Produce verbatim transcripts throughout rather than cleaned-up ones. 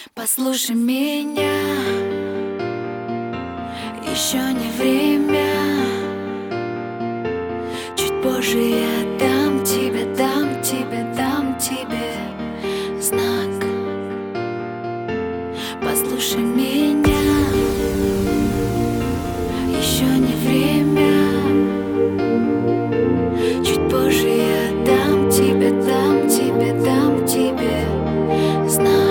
Послушай меня, еще не время. Чуть позже я дам тебе, дам тебе, дам тебе знак. Послушай меня, еще не время. Чуть позже я дам тебе, дам тебе, дам тебе знак.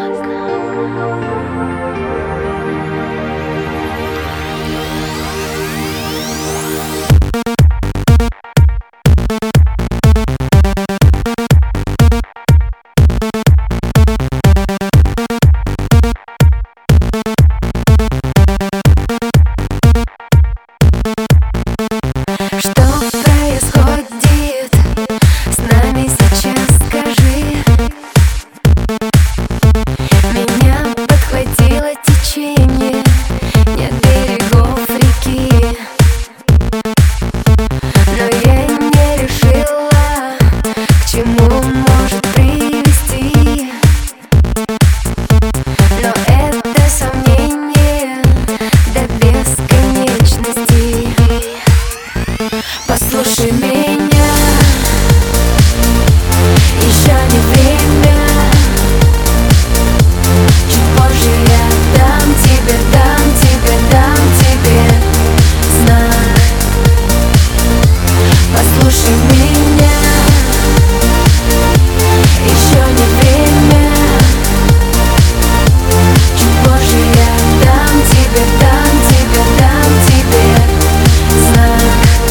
Послушай меня, еще не время. Чуть позже я дам тебе, дам тебе, дам тебе знак. Послушай меня, еще не время. Чуть позже я дам тебе, дам тебе, дам тебе знак.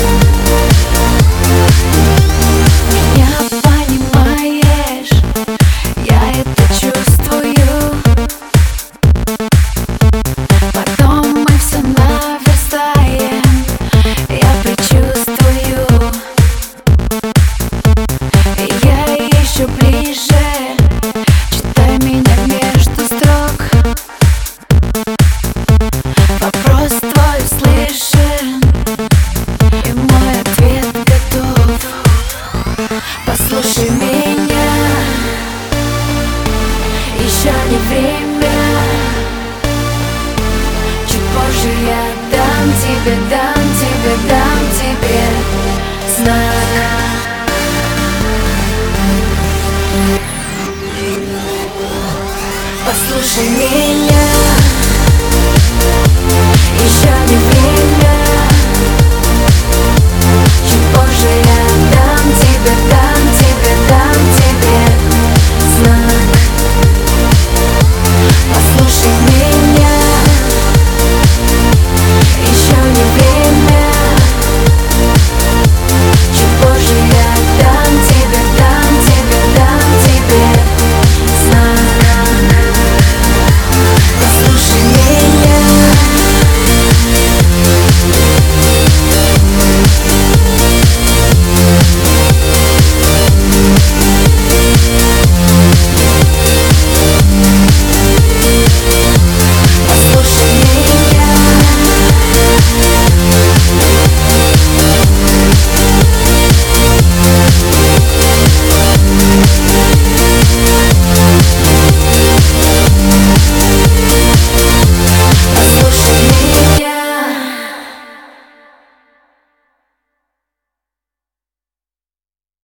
Послушай меня, еще не время. Чуть позже я дам тебе, дам тебе, дам тебе знак. Послушай меня, еще не время. Чуть позже я дам тебе, дам тебе, дам тебе